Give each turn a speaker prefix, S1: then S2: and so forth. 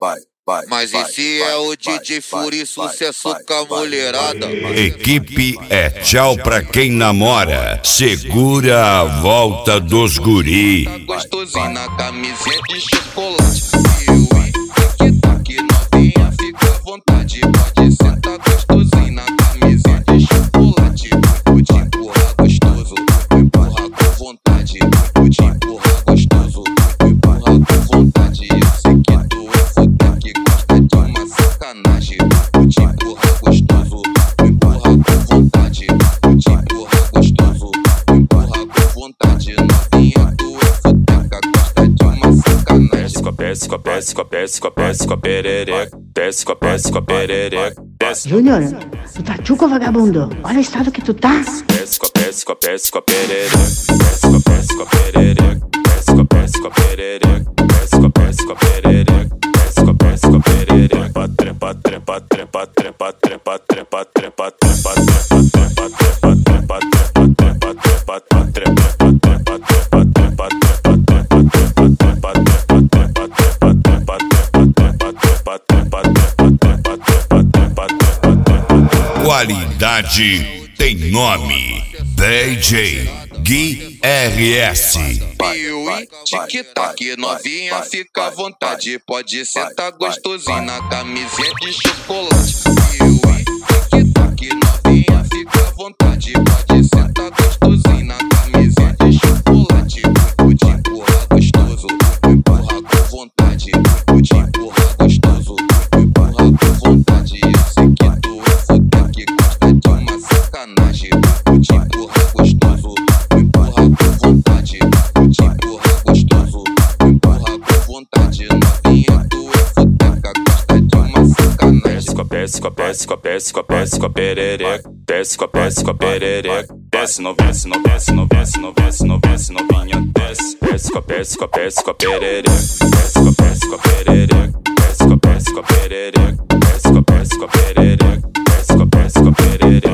S1: Mas esse é o DJ Fury, sucesso com a mulherada.
S2: Equipe é tchau pra quem namora. Segura a volta dos guri.
S1: Tá gostosinho na camisinha de chocolate. Tic-tac, novinha, fica à vontade. Pode sentar gostosinho na camisinha de chocolate. Vou te empurrar gostoso, vou empurrar com vontade. Vou te empurrar gostoso, vou empurrar com vontade. Eu sei que tu é foda que gosta de uma sacanagem. Vou te empurrar gostoso, vou empurrar com vontade. Vou te empurrar gostoso, vou empurrar com vontade. Novinha, tu é foda que gosta de uma sacanagem.
S3: Desce com a perereca. Desce com a perereca.
S4: Júnior, tu tá tchuco, vagabundo. Olha o estado que tu tá.
S3: Desce com a perereca. Desce com a perereca. Desce com a perereca. Desce com a perereca. Desce com a perereca. Trepa, trepa, trepa, trepa, trepa, trepa, trepa, trepa, trepa, trepa, trepa, trepa, trepa, trepa,
S2: Qualidade tem nome. DJ Gui RS.
S1: Tic-tac, novinha, fica à vontade. Pode sentar gostosinho na camisinha de chocolate. Tic-tac, novinha, fica à vontade. Pode sentar gostosinho na camisinha de chocolate. Vou te empurrar gostoso, vou empurrar com vontade. Vou te empurrar gostoso, vou empurrar com vontade. Eu sei que tu é foda que gosta de uma sacanagem. Vou te empurrar gostoso, vou empurrar com vontade. Vou te empurrar gostoso, vou empurrar com vontade. Novinha, tu é foda que gosta de uma sacanagem.
S3: Desce com a perereca. Desce com a perereca. Desce novinha, desce. Desce com a perereca. Desce com a perereca. Desce com a perereca. Desce com a perereca. Desce com a perereca.